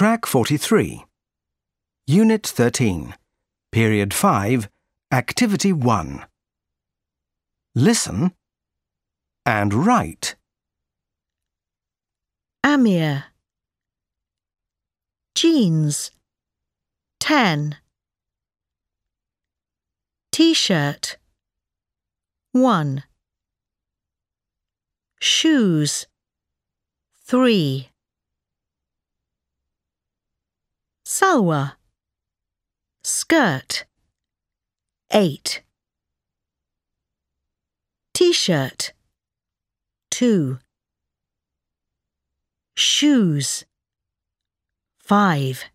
Track 43. Unit 13. Period 5. Activity 1. Listen and write. Amir. Jeans 10. T-shirt 1. Shoes 3. Salwa skirt 8. T-shirt 2. Shoes 5.